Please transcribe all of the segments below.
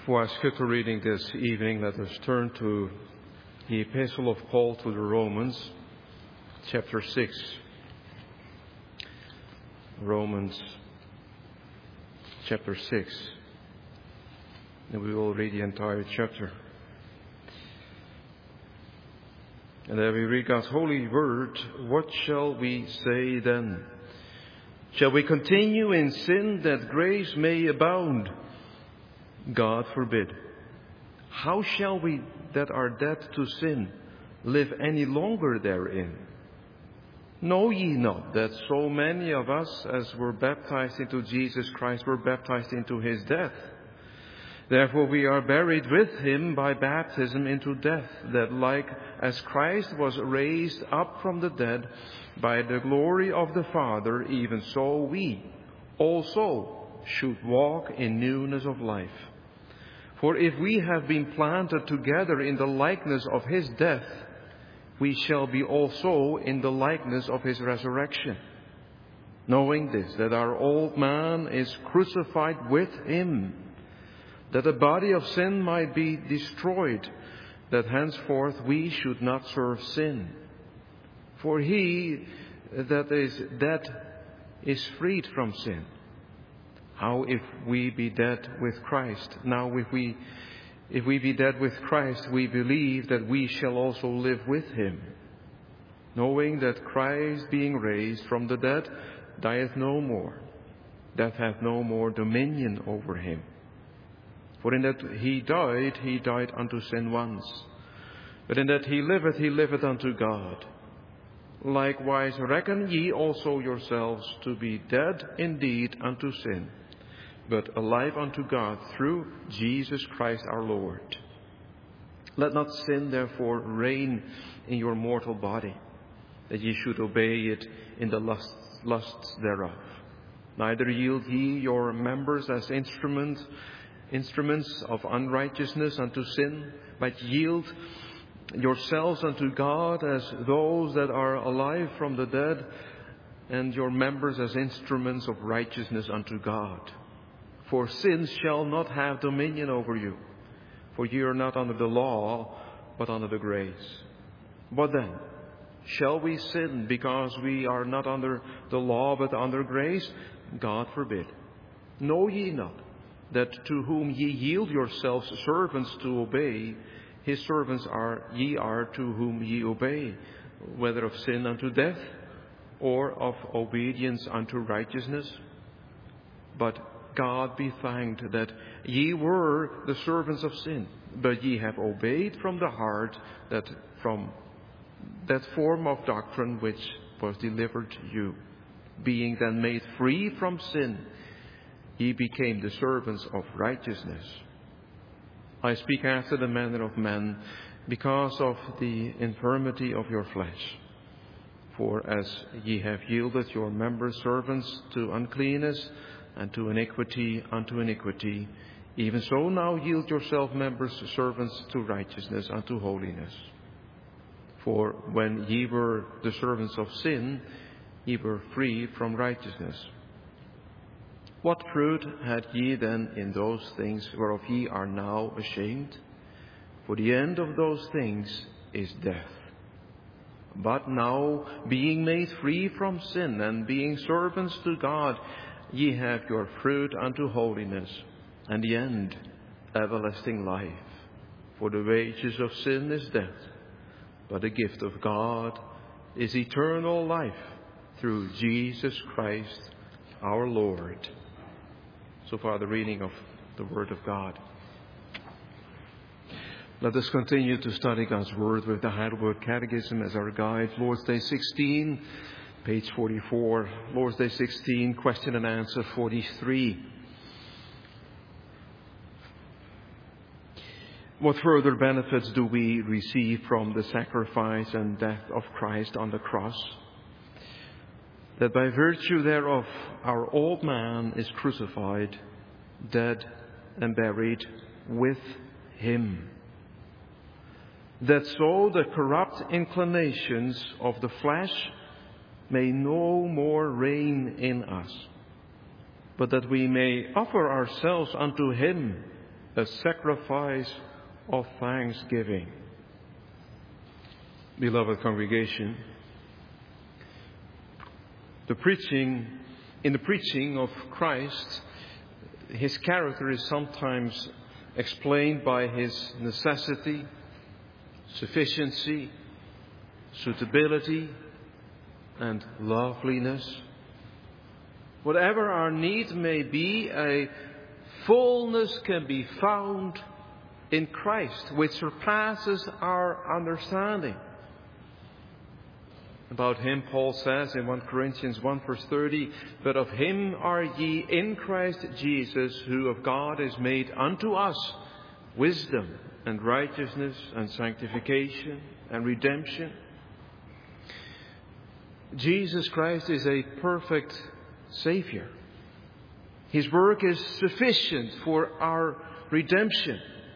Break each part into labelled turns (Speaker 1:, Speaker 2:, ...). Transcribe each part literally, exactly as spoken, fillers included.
Speaker 1: For our scripture reading this evening, let us turn to the Epistle of Paul to the Romans, chapter six. Romans, chapter six. And we will read the entire chapter. And then we read God's holy word. What shall we say then? Shall we continue in sin that grace may abound? God forbid. How shall we that are dead to sin live any longer therein? Know ye not that so many of us as were baptized into Jesus Christ were baptized into his death? Therefore we are buried with him by baptism into death, that like as Christ was raised up from the dead by the glory of the Father, even so we also should walk in newness of life. For if we have been planted together in the likeness of his death, we shall be also in the likeness of his resurrection. Knowing this, that our old man is crucified with him, that the body of sin might be destroyed, that henceforth we should not serve sin. For he that is dead is freed from sin. How if we be dead with Christ? Now if we if we be dead with Christ, we believe that we shall also live with him, knowing that Christ, being raised from the dead, dieth no more, death hath no more dominion over him. For in that he died, he died unto sin once, but in that he liveth, he liveth unto God. Likewise reckon ye also yourselves to be dead indeed unto sin, but alive unto God through Jesus Christ our Lord. Let not sin therefore reign in your mortal body, that ye should obey it in the lusts, lusts thereof. Neither yield ye your members as instruments, instruments of unrighteousness unto sin, but yield yourselves unto God as those that are alive from the dead, and your members as instruments of righteousness unto God. For sin shall not have dominion over you, for ye are not under the law, but under the grace. What then? Shall we sin because we are not under the law, but under grace? God forbid. Know ye not that to whom ye yield yourselves servants to obey, his servants are ye are to whom ye obey, whether of sin unto death, or of obedience unto righteousness? But God be thanked that ye were the servants of sin, but ye have obeyed from the heart that from that form of doctrine which was delivered to you. Being then made free from sin, ye became the servants of righteousness. I speak after the manner of men, because of the infirmity of your flesh. For as ye have yielded your members servants to uncleanness, and to iniquity unto iniquity, even so now yield yourself members servants to righteousness unto holiness. For when ye were the servants of sin, ye were free from righteousness. What fruit had ye then in those things whereof ye are now ashamed? For the end of those things is death. But now, being made free from sin, and being servants to God, ye have your fruit unto holiness, and the end, everlasting life. For the wages of sin is death, but the gift of God is eternal life through Jesus Christ our Lord. So far the reading of the Word of God. Let us continue to study God's Word with the Heidelberg Catechism as our guide. Lord's Day sixteen, page forty-four. Lord's Day sixteen, question and answer forty-three. What further benefits do we receive from the sacrifice and death of Christ on the cross? That by virtue thereof our old man is crucified, dead and buried with him. That so the corrupt inclinations of the flesh may no more reign in us, but that we may offer ourselves unto him a sacrifice of thanksgiving. Beloved congregation, the preaching, in the preaching of Christ, his character is sometimes explained by his necessity, sufficiency, suitability, and loveliness. Whatever our need may be, a fullness can be found in Christ, which surpasses our understanding. About him, Paul says in First Corinthians one verse thirty, "But of him are ye in Christ Jesus, who of God is made unto us wisdom and righteousness and sanctification and redemption." Jesus Christ is a perfect Savior. His work is sufficient for our redemption.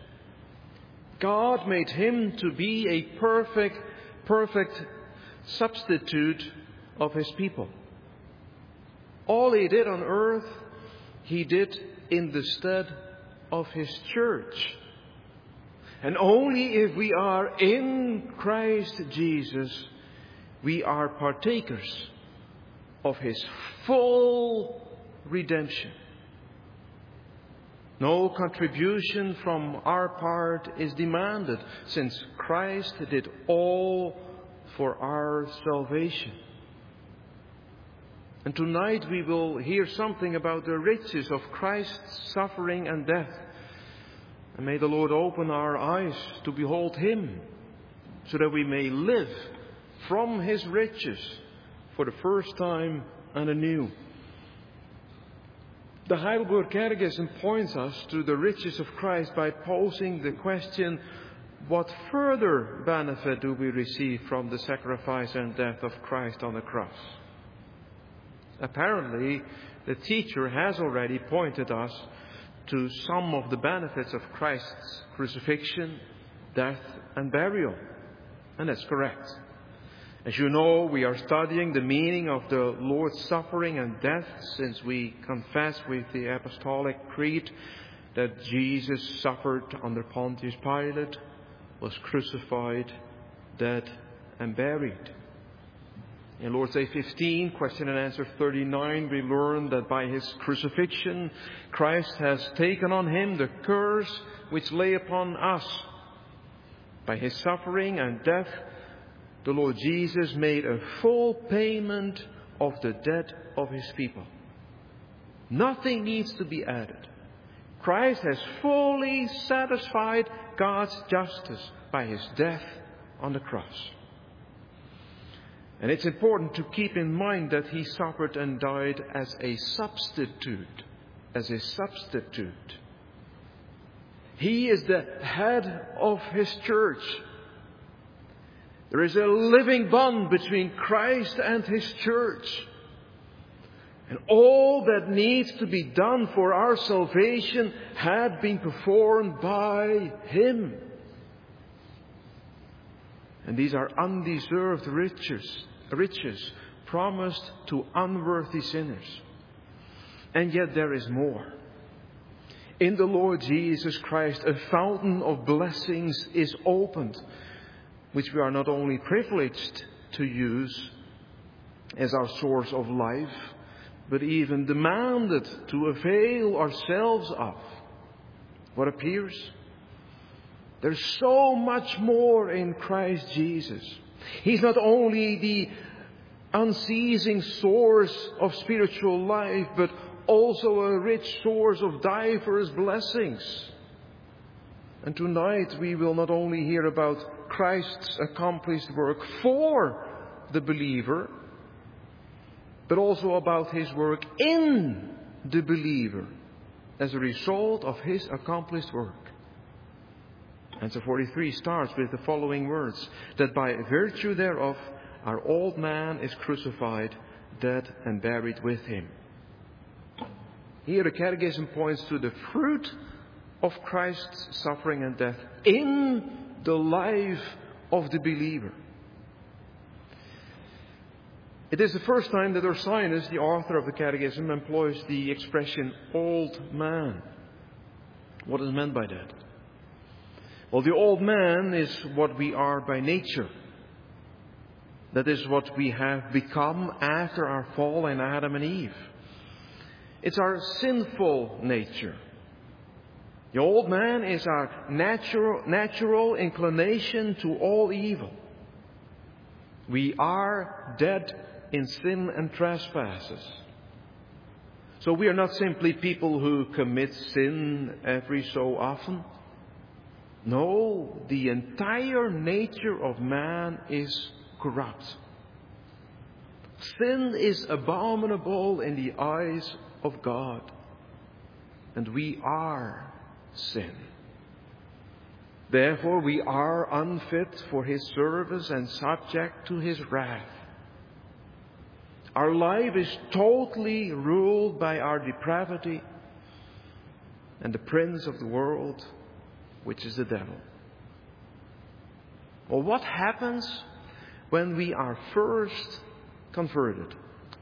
Speaker 1: God made him to be a perfect, perfect substitute of his people. All he did on earth, he did in the stead of his church. And only if we are in Christ Jesus, we are partakers of his full redemption. No contribution from our part is demanded, since Christ did all for our salvation. And tonight we will hear something about the riches of Christ's suffering and death. And may the Lord open our eyes to behold him, so that we may live from his riches for the first time and anew. The Heidelberg Catechism points us to the riches of Christ by posing the question, what further benefit do we receive from the sacrifice and death of Christ on the cross? Apparently, the teacher has already pointed us to some of the benefits of Christ's crucifixion, death, and burial. And that's correct. As you know, we are studying the meaning of the Lord's suffering and death, since we confess with the Apostolic Creed that Jesus suffered under Pontius Pilate, was crucified, dead, and buried. In Lord's Day fifteen, question and answer thirty-nine, we learn that by his crucifixion, Christ has taken on him the curse which lay upon us. By his suffering and death, the Lord Jesus made a full payment of the debt of his people. Nothing needs to be added. Christ has fully satisfied God's justice by his death on the cross. And it's important to keep in mind that he suffered and died as a substitute. As a substitute. He is the head of his church. There is a living bond between Christ and his church. And all that needs to be done for our salvation had been performed by him. And these are undeserved riches, riches promised to unworthy sinners. And yet there is more. In the Lord Jesus Christ, a fountain of blessings is opened, which we are not only privileged to use as our source of life, but even demanded to avail ourselves of. What appears? There's so much more in Christ Jesus. He's not only the unceasing source of spiritual life, but also a rich source of diverse blessings. And tonight we will not only hear about Christ's accomplished work for the believer, but also about his work in the believer as a result of his accomplished work. Answer forty-three starts with the following words, that by virtue thereof our old man is crucified, dead and buried with him. Here the Catechism points to the fruit of Christ's suffering and death in the life of the believer. It is the first time that Ursinus, the author of the Catechism, employs the expression old man. What is meant by that? Well, the old man is what we are by nature. That is what we have become after our fall in Adam and Eve. It's our sinful nature. The old man is our natural, natural inclination to all evil. We are dead in sin and trespasses. So we are not simply people who commit sin every so often. No, the entire nature of man is corrupt. Sin is abominable in the eyes of God. And we are sin. Therefore we are unfit for His service and subject to His wrath. Our life is totally ruled by our depravity and the prince of the world, which is the devil. Well, what happens when we are first converted?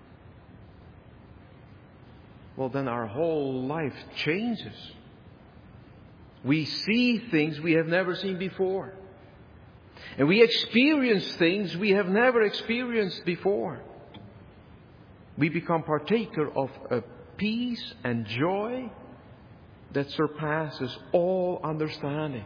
Speaker 1: Well, then our whole life changes. We see things we have never seen before. And we experience things we have never experienced before. We become partaker of a peace and joy that surpasses all understanding.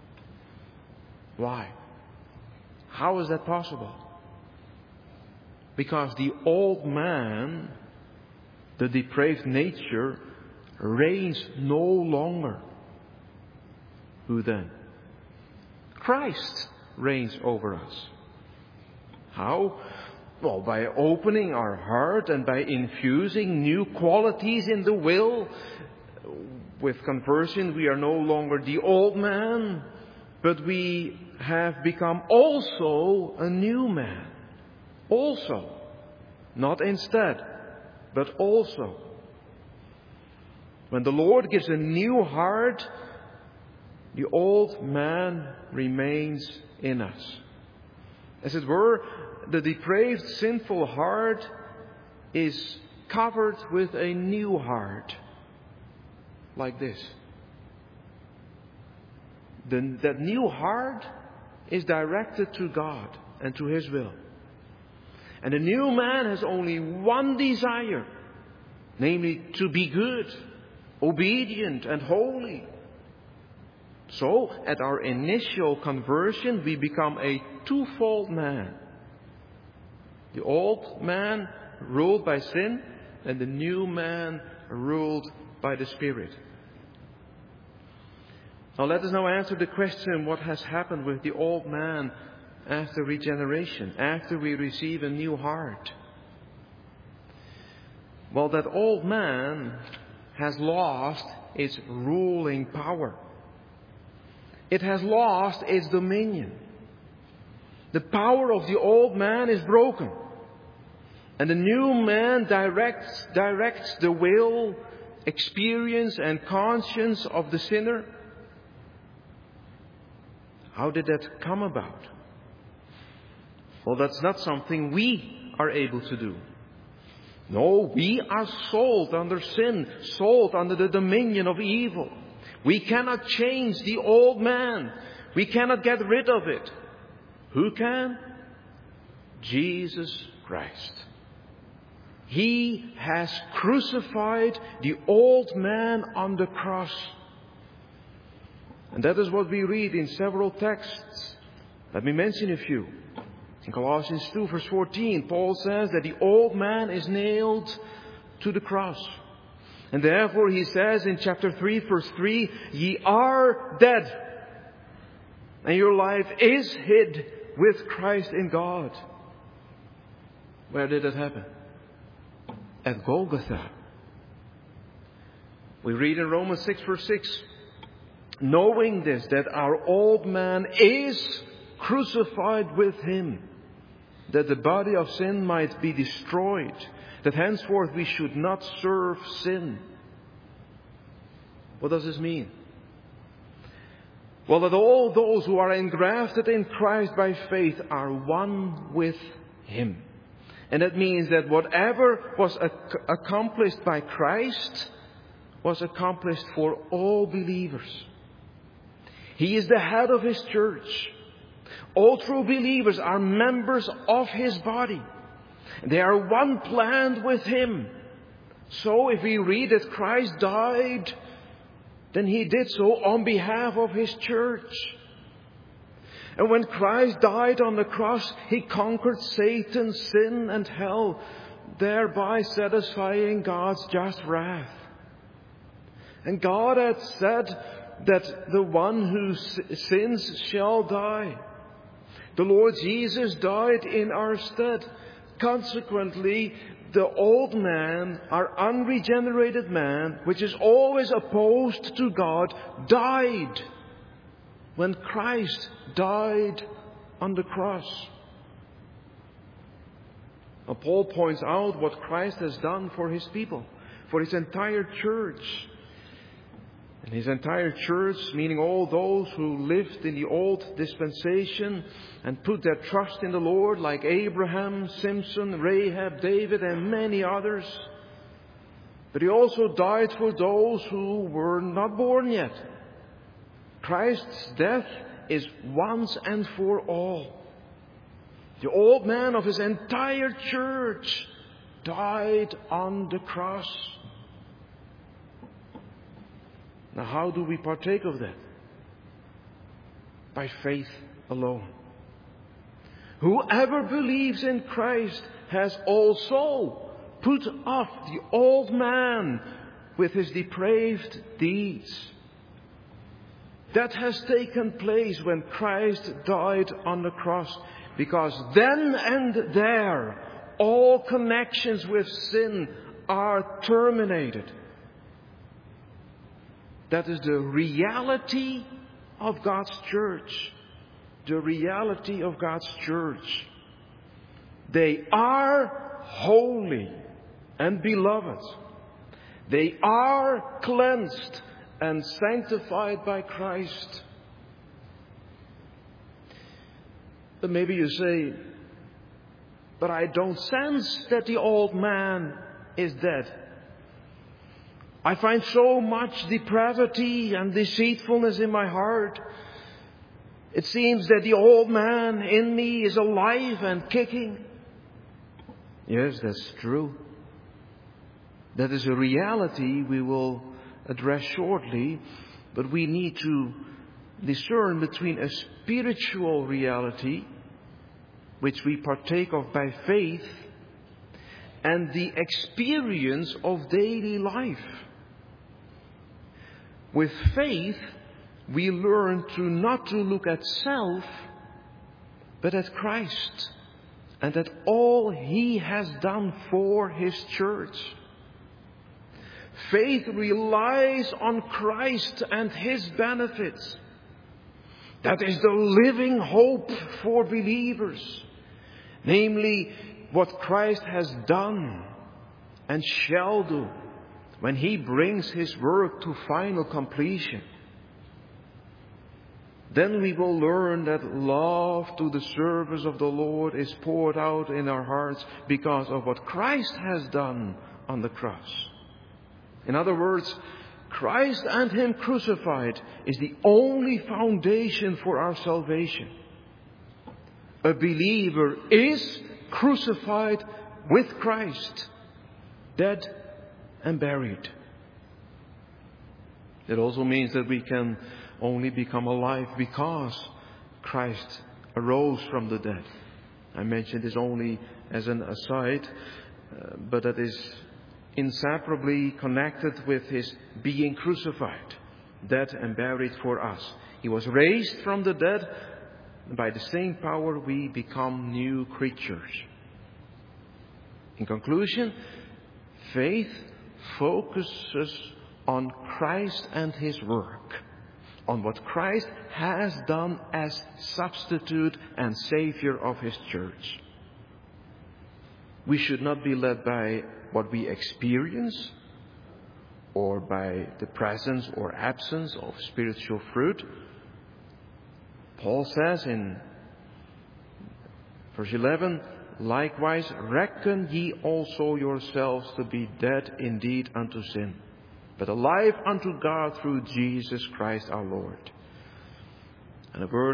Speaker 1: Why? How is that possible? Because the old man, the depraved nature, reigns no longer. Who then? Christ reigns over us. How? Well, by opening our heart and by infusing new qualities in the will. With conversion, we are no longer the old man, but we have become also a new man. Also. Not instead, but also. When the Lord gives a new heart, the old man remains in us. As it were, the depraved, sinful heart is covered with a new heart. Like this. The, that new heart is directed to God and to His will. And the new man has only one desire, namely to be good, obedient and holy. So, at our initial conversion, we become a twofold man. The old man ruled by sin, and the new man ruled by the Spirit. Now let us now answer the question, what has happened with the old man after regeneration, after we receive a new heart? Well, that old man has lost its ruling power. It has lost its dominion. The power of the old man is broken. And the new man directs, directs the will, experience and conscience of the sinner. How did that come about? Well, that's not something we are able to do. No, we are sold under sin, sold under the dominion of evil. We cannot change the old man. We cannot get rid of it. Who can? Jesus Christ. He has crucified the old man on the cross. And that is what we read in several texts. Let me mention a few. In Colossians two verse fourteen, Paul says that the old man is nailed to the cross. And therefore he says in chapter three verse three, ye are dead, and your life is hid with Christ in God. Where did it happen? At Golgotha. We read in Romans six verse six, knowing this, that our old man is crucified with Him, that the body of sin might be destroyed, that henceforth we should not serve sin. What does this mean? Well, that all those who are engrafted in Christ by faith are one with Him. And that means that whatever was ac- accomplished by Christ, was accomplished for all believers. He is the head of His church. All true believers are members of His body. They are one planned with Him. So if we read that Christ died, then He did so on behalf of His church. And when Christ died on the cross, He conquered Satan, sin and hell, thereby satisfying God's just wrath. And God had said that the one who sins shall die. The Lord Jesus died in our stead. Consequently, the old man, our unregenerated man, which is always opposed to God, died when Christ died on the cross. Now, Paul points out what Christ has done for His people, for His entire church. And His entire church, meaning all those who lived in the old dispensation and put their trust in the Lord, like Abraham, Samson, Rahab, David, and many others. But He also died for those who were not born yet. Christ's death is once and for all. The old man of His entire church died on the cross. Now, how do we partake of that? By faith alone. Whoever believes in Christ has also put off the old man with his depraved deeds. That has taken place when Christ died on the cross, because then and there all connections with sin are terminated. That is the reality of God's church. The reality of God's church. They are holy and beloved. They are cleansed and sanctified by Christ. But maybe you say, but I don't sense that the old man is dead. I find so much depravity and deceitfulness in my heart. It seems that the old man in me is alive and kicking. Yes, that's true. That is a reality we will address shortly, but we need to discern between a spiritual reality, which we partake of by faith, and the experience of daily life. With faith, we learn to not to look at self, but at Christ, and at all He has done for His church. Faith relies on Christ and His benefits. That is the living hope for believers. Namely, what Christ has done and shall do when He brings His work to final completion. Then we will learn that love to the service of the Lord is poured out in our hearts because of what Christ has done on the cross. In other words, Christ and Him crucified is the only foundation for our salvation. A believer is crucified with Christ, dead and buried. It also means that we can only become alive because Christ arose from the dead. I mentioned this only as an aside, uh, but that is inseparably connected with His being crucified, dead and buried for us. He was raised from the dead. By the same power we become new creatures. In conclusion, faith focuses on Christ and His work, on what Christ has done as substitute and Savior of His church. We should not be led by what we experience or by the presence or absence of spiritual fruit. Paul says in verse eleven, likewise reckon ye also yourselves to be dead indeed unto sin, but alive unto God through Jesus Christ our Lord. And the word,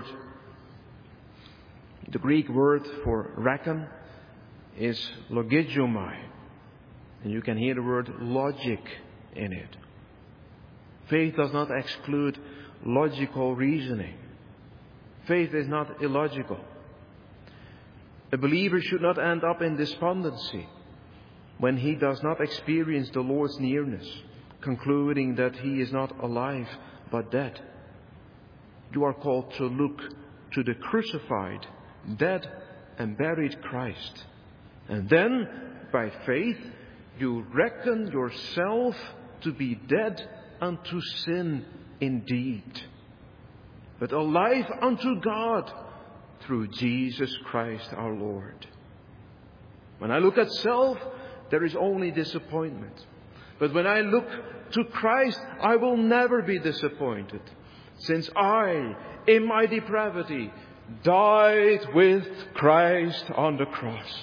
Speaker 1: the Greek word for reckon is logizomai. And you can hear the word logic in it. Faith does not exclude logical reasoning. Faith is not illogical. A believer should not end up in despondency when he does not experience the Lord's nearness, concluding that he is not alive but dead. You are called to look to the crucified, dead and buried Christ. And then, by faith, you reckon yourself to be dead unto sin indeed, but alive unto God through Jesus Christ our Lord. When I look at self, there is only disappointment. But when I look to Christ, I will never be disappointed, since I, in my depravity, died with Christ on the cross.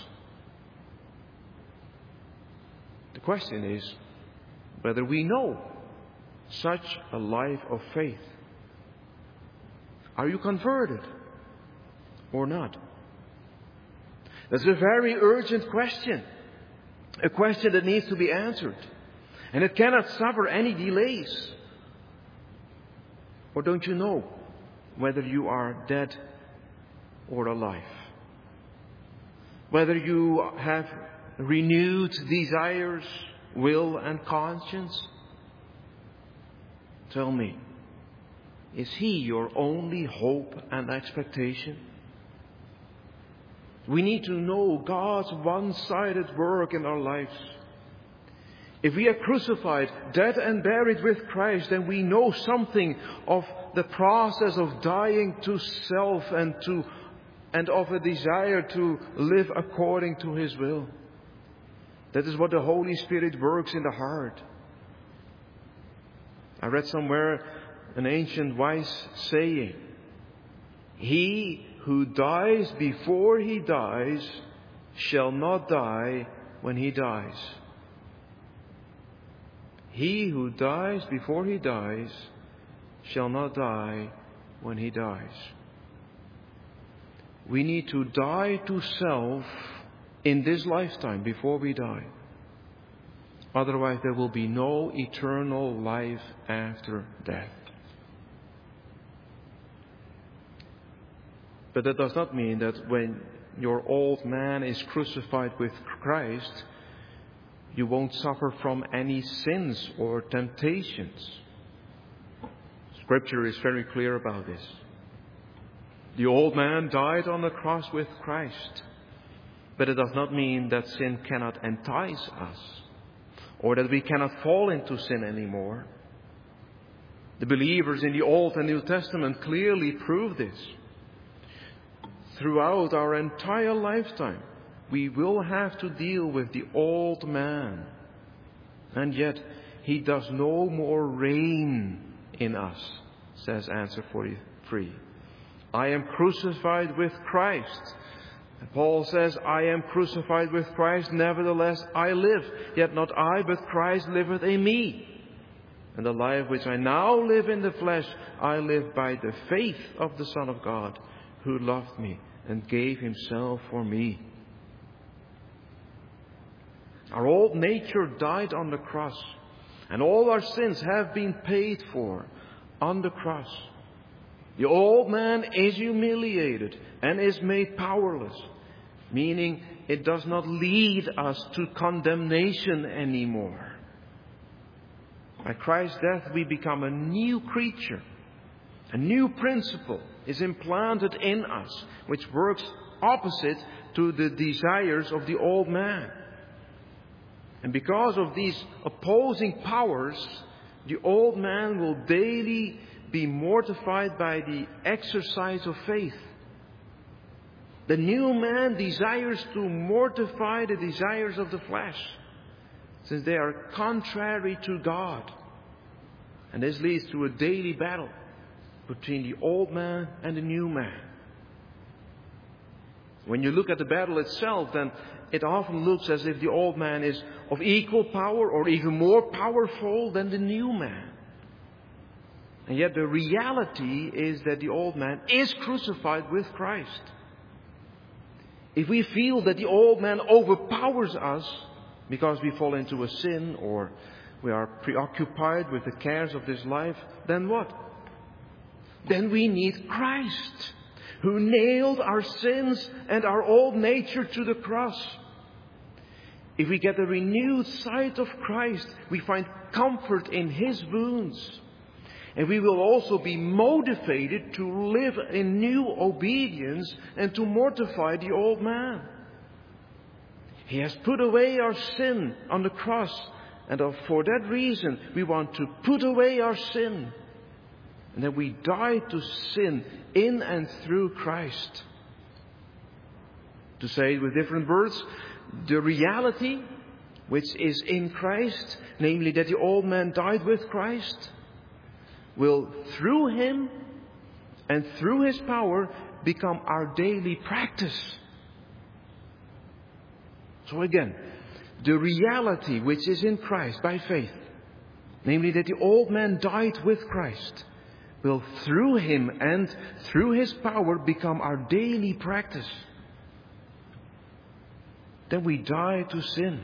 Speaker 1: The question is whether we know such a life of faith. Are you converted or not? That's a very urgent question. A question that needs to be answered. And it cannot suffer any delays. Or don't you know whether you are dead or alive? Whether you have renewed desires, will and conscience? Tell me, is He your only hope and expectation? We need to know God's one-sided work in our lives. If we are crucified, dead and buried with Christ, then we know something of the process of dying to self and to and of a desire to live according to His will. That is what the Holy Spirit works in the heart. I read somewhere an ancient wise saying, "He who dies before he dies shall not die when he dies." He who dies before he dies shall not die when he dies. We need to die to self in this lifetime before we die. Otherwise there will be no eternal life after death. But that does not mean that when your old man is crucified with Christ, you won't suffer from any sins or temptations. Scripture is very clear about this. The old man died on the cross with Christ. But it does not mean that sin cannot entice us, or that we cannot fall into sin anymore. The believers in the Old and New Testament clearly prove this. Throughout our entire lifetime, we will have to deal with the old man. And yet, he does no more reign in us, says answer forty-three. I am crucified with Christ. And Paul says, I am crucified with Christ, nevertheless I live. Yet not I, but Christ liveth in me. And the life which I now live in the flesh, I live by the faith of the Son of God, who loved me and gave Himself for me. Our old nature died on the cross, and all our sins have been paid for on the cross. The old man is humiliated and is made powerless, meaning it does not lead us to condemnation anymore. By Christ's death we become a new creature. A new principle is implanted in us, which works opposite to the desires of the old man. And because of these opposing powers, the old man will daily be mortified by the exercise of faith. The new man desires to mortify the desires of the flesh, since they are contrary to God. And this leads to a daily battle between the old man and the new man. When you look at the battle itself, then it often looks as if the old man is of equal power or even more powerful than the new man. And yet the reality is that the old man is crucified with Christ. If we feel that the old man overpowers us because we fall into a sin or we are preoccupied with the cares of this life, then what? Then we need Christ, who nailed our sins and our old nature to the cross. If we get a renewed sight of Christ, we find comfort in His wounds. And we will also be motivated to live in new obedience and to mortify the old man. He has put away our sin on the cross. And for that reason, we want to put away our sin. And that we die to sin in and through Christ. To say it with different words, the reality which is in Christ, namely that the old man died with Christ, will through Him and through His power become our daily practice. So again, the reality which is in Christ by faith, namely that the old man died with Christ, will through Him and through His power become our daily practice. Then we die to sin.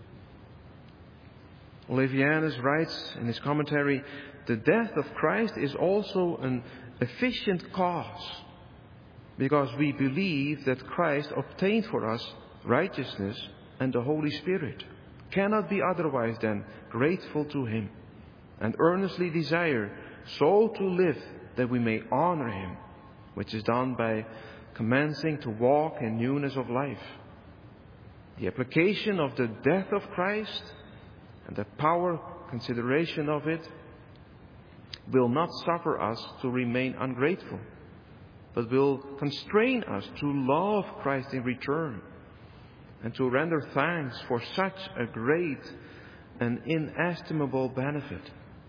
Speaker 1: Olevianus writes in his commentary, the death of Christ is also an efficient cause, because we believe that Christ obtained for us righteousness and the Holy Spirit, cannot be otherwise than grateful to Him, and earnestly desire so to live that we may honor Him, which is done by commencing to walk in newness of life. The application of the death of Christ and the power consideration of it will not suffer us to remain ungrateful, but will constrain us to love Christ in return and to render thanks for such a great and inestimable benefit.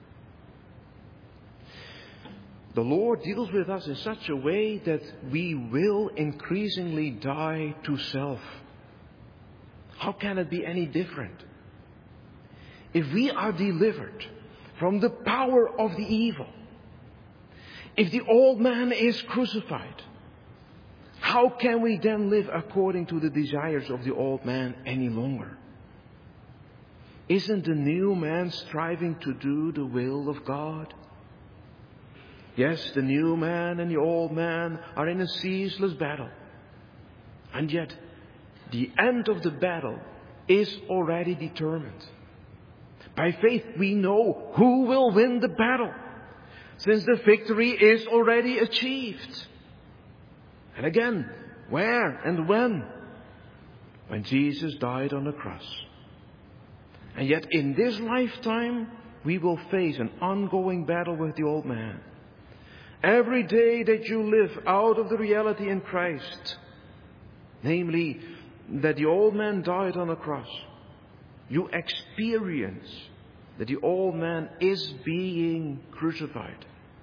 Speaker 1: The Lord deals with us in such a way that we will increasingly die to self. How can it be any different? If we are delivered from the power of the evil, if the old man is crucified, how can we then live according to the desires of the old man any longer? Isn't the new man striving to do the will of God? Yes, the new man and the old man are in a ceaseless battle. And yet, the end of the battle is already determined. By faith, we know who will win the battle, since the victory is already achieved. And again, where and when? When Jesus died on the cross. And yet, in this lifetime, we will face an ongoing battle with the old man. Every day that you live out of the reality in Christ, namely that the old man died on the cross, you experience that the old man is being crucified.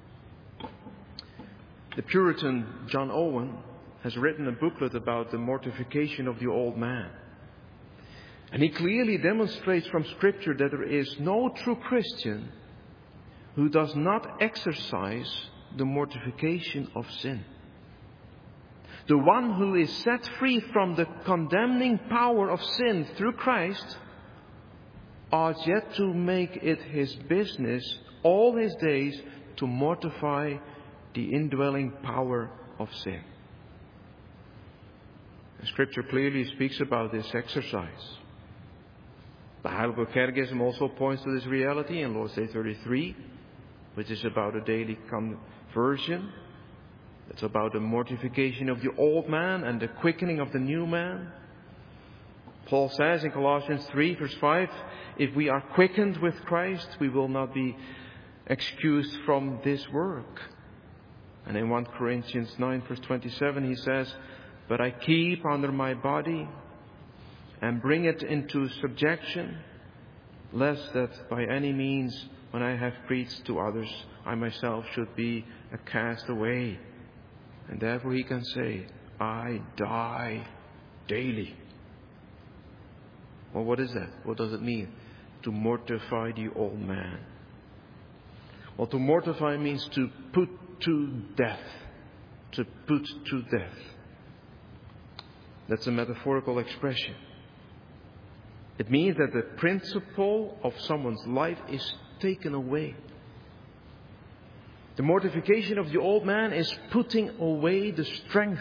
Speaker 1: The Puritan John Owen has written a booklet about the mortification of the old man. And he clearly demonstrates from Scripture that there is no true Christian who does not exercise the mortification of sin. The one who is set free from the condemning power of sin through Christ ought yet to make it his business all his days to mortify the indwelling power of sin. The Scripture clearly speaks about this exercise. The Heidelberg Catechism also points to this reality in Lord's Day thirty-three, which is about a daily conversion. It's about the mortification of the old man and the quickening of the new man. Paul says in Colossians three, verse five, if we are quickened with Christ, we will not be excused from this work. And in First Corinthians nine, verse twenty-seven, he says, but I keep under my body and bring it into subjection, lest that by any means, when I have preached to others, I myself should be a castaway. And therefore he can say, I die daily. Well, what is that? What does it mean? To mortify the old man. Well, to mortify means to put to death. To put to death. That's a metaphorical expression. It means that the principle of someone's life is taken away. The mortification of the old man is putting away the strength,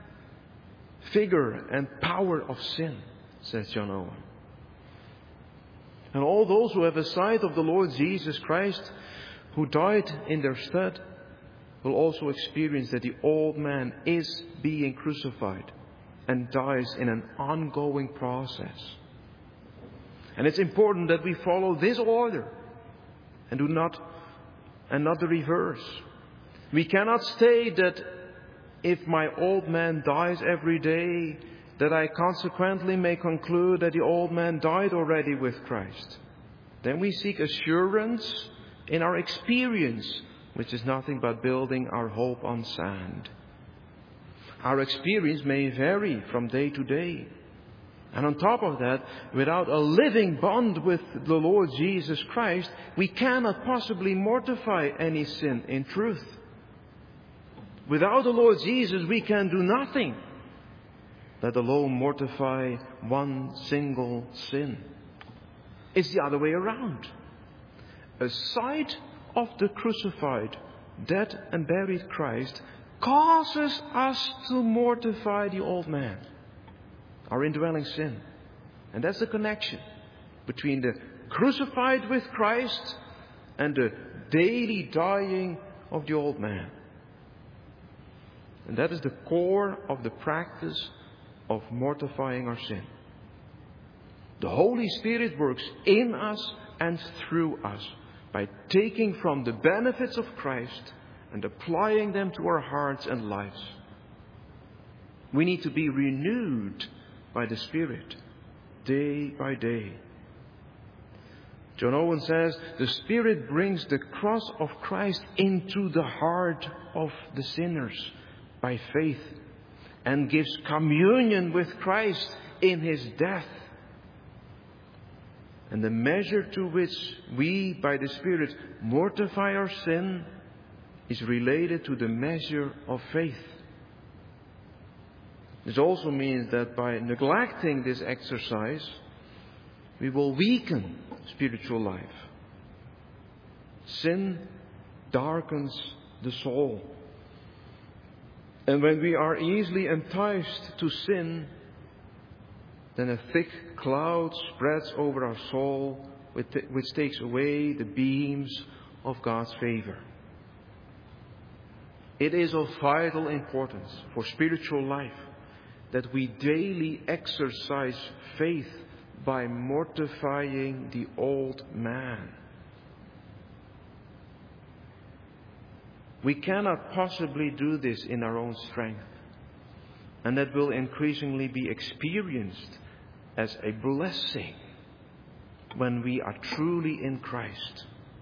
Speaker 1: vigor and power of sin, says John Owen. And all those who have a sight of the Lord Jesus Christ, who died in their stead, will also experience that the old man is being crucified and dies in an ongoing process. And it's important that we follow this order and do not and not the reverse. We cannot state that if my old man dies every day, that I consequently may conclude that the old man died already with Christ. Then we seek assurance in our experience, which is nothing but building our hope on sand. Our experience may vary from day to day. And on top of that, without a living bond with the Lord Jesus Christ, we cannot possibly mortify any sin in truth. Without the Lord Jesus, we can do nothing, let alone mortify one single sin. It's the other way around. A sight of the crucified, dead and buried Christ causes us to mortify the old man, our indwelling sin. And that's the connection between the crucified with Christ and the daily dying of the old man. And that is the core of the practice of mortifying our sin. The Holy Spirit works in us and through us by taking from the benefits of Christ and applying them to our hearts and lives. We need to be renewed by the Spirit, day by day. John Owen says, the Spirit brings the cross of Christ into the heart of the sinners by faith and gives communion with Christ in His death. And the measure to which we, by the Spirit, mortify our sin is related to the measure of faith. This also means that by neglecting this exercise, we will weaken spiritual life. Sin darkens the soul. And when we are easily enticed to sin, then a thick cloud spreads over our soul, which takes away the beams of God's favor. It is of vital importance for spiritual life that we daily exercise faith by mortifying the old man. We cannot possibly do this in our own strength, and that will increasingly be experienced as a blessing when we are truly in Christ.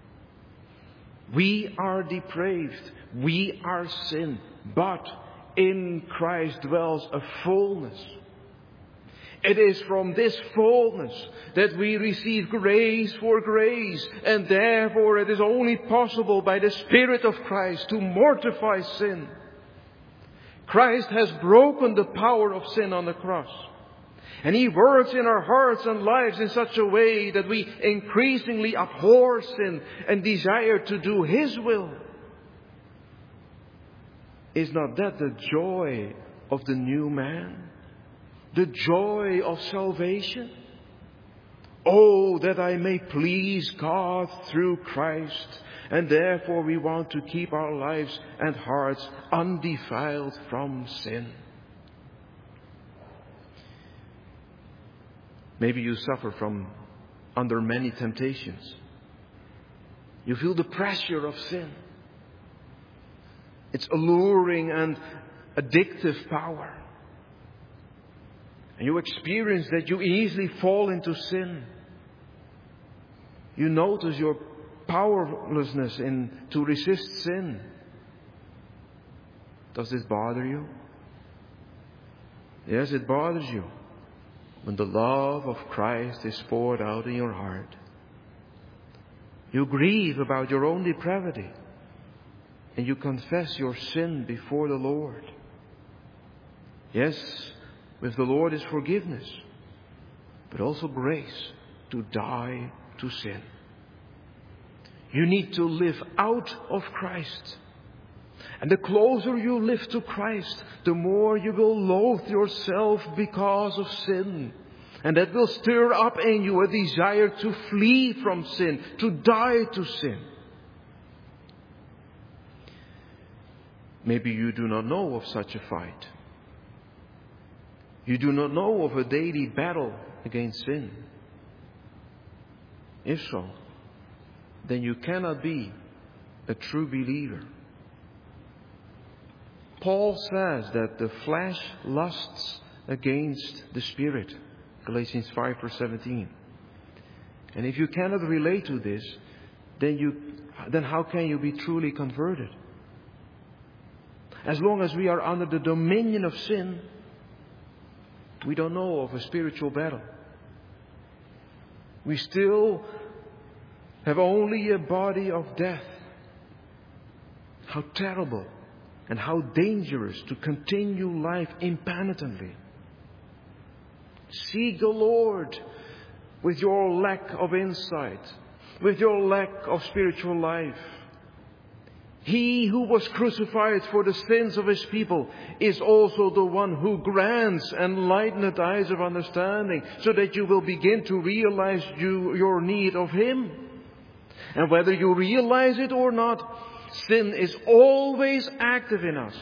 Speaker 1: We are depraved, we are sin, but in Christ dwells a fullness. It is from this fullness that we receive grace for grace, and therefore it is only possible by the Spirit of Christ to mortify sin. Christ has broken the power of sin on the cross. And He works in our hearts and lives in such a way that we increasingly abhor sin and desire to do His will. Is not that the joy of the new man? The joy of salvation? Oh, that I may please God through Christ. And therefore we want to keep our lives and hearts undefiled from sin. Maybe you suffer from under many temptations. You feel the pressure of sin. Its alluring and addictive power. And you experience that you easily fall into sin. You notice your powerlessness in to resist sin. Does this bother you? Yes, it bothers you. when the love of Christ is poured out in your heart. You grieve about your own depravity, and you confess your sin before the Lord. Yes, with the Lord is forgiveness, but also grace to die to sin. You need to live out of Christ. And the closer you live to Christ, the more you will loathe yourself because of sin. And that will stir up in you a desire to flee from sin, to die to sin. Maybe you do not know of such a fight. You do not know of a daily battle against sin. If so, then you cannot be a true believer. Paul says that the flesh lusts against the Spirit. Galatians five verse seventeen. And if you cannot relate to this, then you then how can you be truly converted? As long as we are under the dominion of sin, we don't know of a spiritual battle. We still have only a body of death. How terrible and how dangerous to continue life impenitently. Seek the Lord with your lack of insight, with your lack of spiritual life. He who was crucified for the sins of His people is also the one who grants enlightened eyes of understanding, so that you will begin to realize you, your need of Him. And whether you realize it or not, sin is always active in us.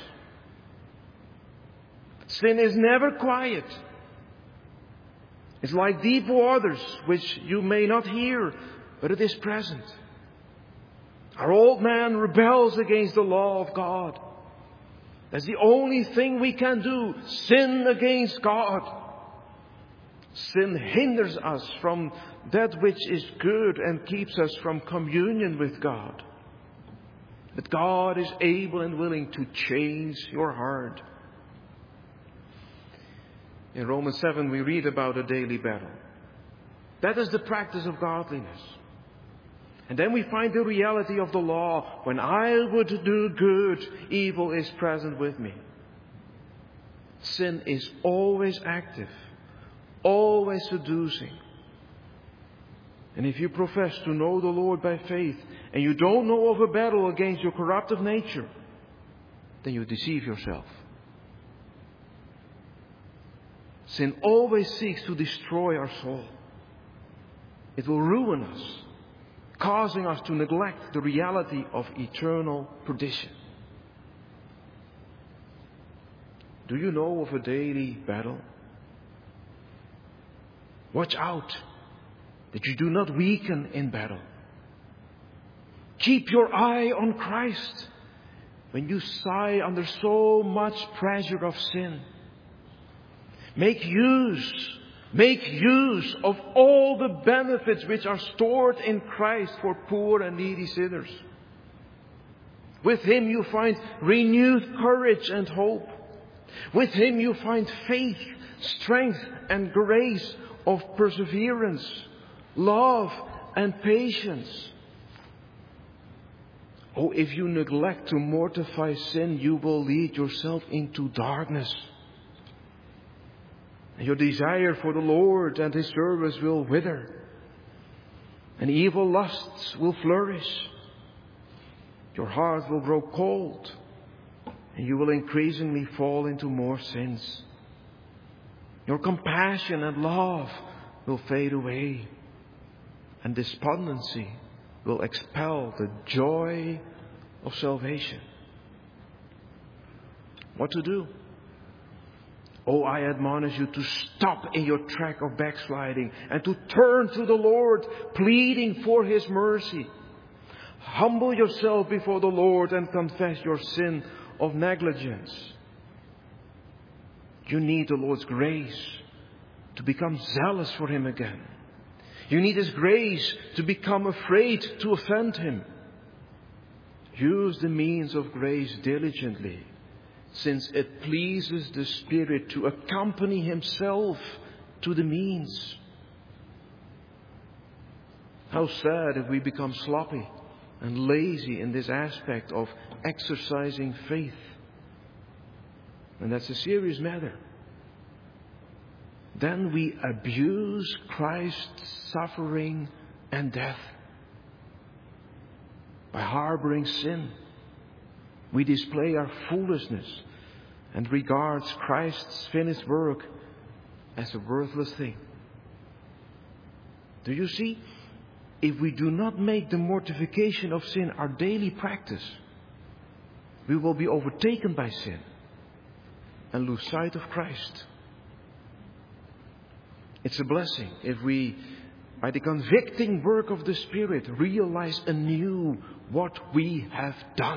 Speaker 1: Sin is never quiet. It's like deep waters, which you may not hear, but it is present. Our old man rebels against the law of God. That's the only thing we can do. Sin against God. Sin hinders us from that which is good and keeps us from communion with God. But God is able and willing to change your heart. In Romans seven we read about a daily battle. That is the practice of godliness. And then we find the reality of the law. When I would do good, evil is present with me. Sin is always active, always seducing. And if you profess to know the Lord by faith, and you don't know of a battle against your corruptive nature, then you deceive yourself. Sin always seeks to destroy our soul. It will ruin us, causing us to neglect the reality of eternal perdition. Do you know of a daily battle? Watch out that you do not weaken in battle. Keep your eye on Christ when you sigh under so much pressure of sin. Make use, make use of all the benefits which are stored in Christ for poor and needy sinners. With Him you find renewed courage and hope. With Him you find faith, strength and grace of perseverance, love and patience. Oh, if you neglect to mortify sin, you will lead yourself into darkness. And your desire for the Lord and His service will wither. And evil lusts will flourish. Your heart will grow cold. And you will increasingly fall into more sins. Your compassion and love will fade away. And despondency will expel the joy of salvation. What to do? Oh, I admonish you to stop in your track of backsliding and to turn to the Lord, pleading for His mercy. Humble yourself before the Lord and confess your sin of negligence. You need the Lord's grace to become zealous for Him again. You need His grace to become afraid to offend Him. Use the means of grace diligently, since it pleases the Spirit to accompany Himself to the means. How sad if we become sloppy and lazy in this aspect of exercising faith. And that's a serious matter. Then we abuse Christ's suffering and death. By harboring sin, we display our foolishness and regards Christ's finished work as a worthless thing. Do you see? If we do not make the mortification of sin our daily practice, we will be overtaken by sin and lose sight of Christ. It's a blessing if we, by the convicting work of the Spirit, realize anew what we have done.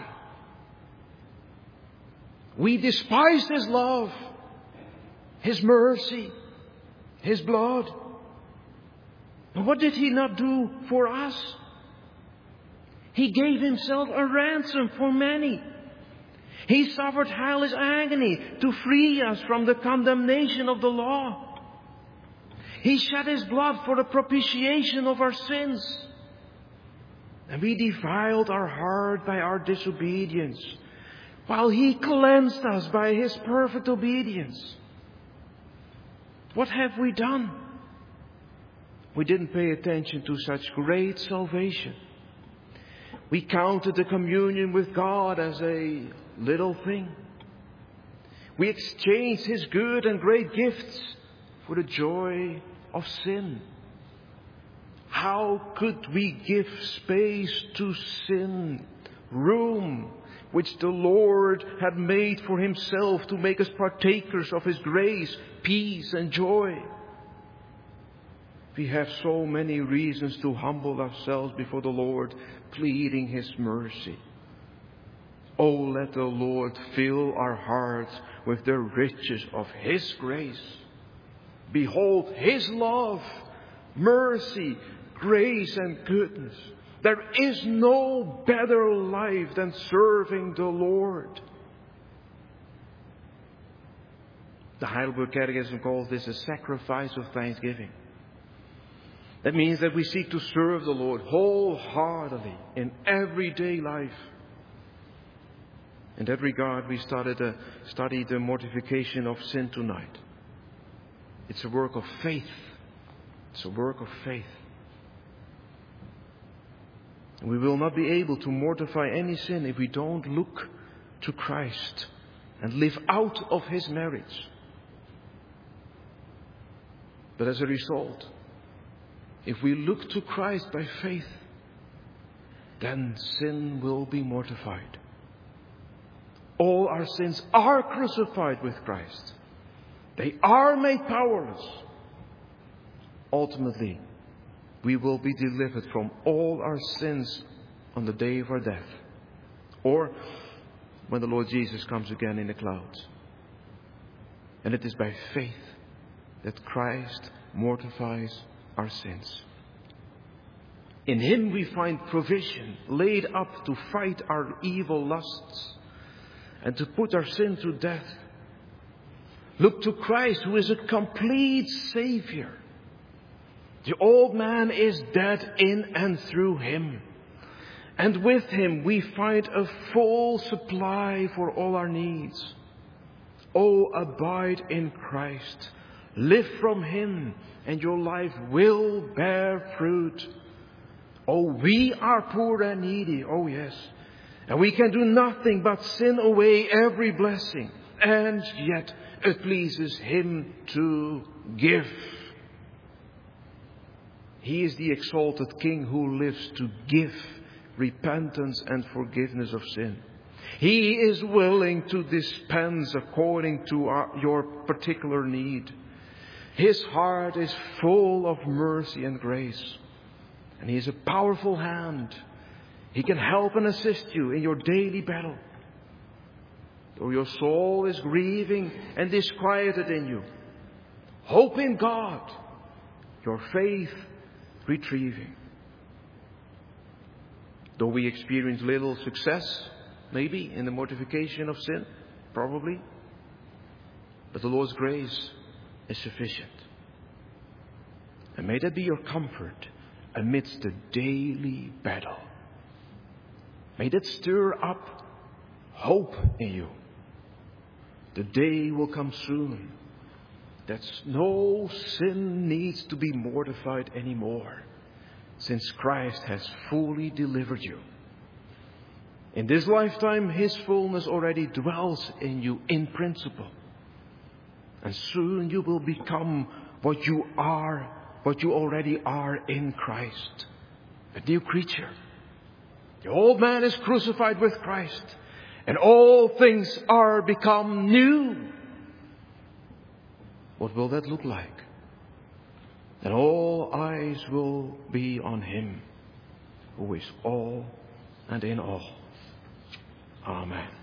Speaker 1: We despised His love, His mercy, His blood. And what did He not do for us? He gave Himself a ransom for many. He suffered hellish agony to free us from the condemnation of the law. He shed His blood for the propitiation of our sins. And we defiled our heart by our disobedience, while He cleansed us by His perfect obedience. What have we done? We didn't pay attention to such great salvation. We counted the communion with God as a little thing. We exchanged His good and great gifts for the joy of sin. How could we give space to sin, room which the Lord had made for Himself to make us partakers of His grace, peace and joy? We have so many reasons to humble ourselves before the Lord, pleading His mercy. Oh, let the Lord fill our hearts with the riches of His grace. Behold His love, mercy, grace and goodness. There is no better life than serving the Lord. The Heidelberg Catechism calls this a sacrifice of thanksgiving. That means that we seek to serve the Lord wholeheartedly in everyday life. In that regard, we started a, studied the mortification of sin tonight. It's a work of faith. It's a work of faith. We will not be able to mortify any sin if we don't look to Christ and live out of His merits. But as a result, if we look to Christ by faith, then sin will be mortified. All our sins are crucified with Christ. They are made powerless. Ultimately, we will be delivered from all our sins on the day of our death, or when the Lord Jesus comes again in the clouds. And it is by faith that Christ mortifies our sins. In Him we find provision laid up to fight our evil lusts and to put our sin to death. Look to Christ, who is a complete Savior. The old man is dead in and through Him. And with Him we find a full supply for all our needs. Oh, abide in Christ. Live from Him, and your life will bear fruit. Oh, we are poor and needy. Oh, yes. And we can do nothing but sin away every blessing. And yet it pleases Him to give. He is the exalted King who lives to give repentance and forgiveness of sin. He is willing to dispense according to our, your particular need. His heart is full of mercy and grace. And He is a powerful hand. He can help and assist you in your daily battle. Though your soul is grieving and disquieted in you, hope in God, your faith retrieving. Though we experience little success, maybe, in the mortification of sin, probably, but the Lord's grace is sufficient. And may that be your comfort amidst the daily battle. May that stir up hope in you. The day will come soon that no sin needs to be mortified anymore, since Christ has fully delivered you. In this lifetime, His fullness already dwells in you in principle. And soon you will become what you are, what you already are in Christ. A new creature. The old man is crucified with Christ, and all things are become new. What will that look like? And all eyes will be on Him who is all and in all. Amen.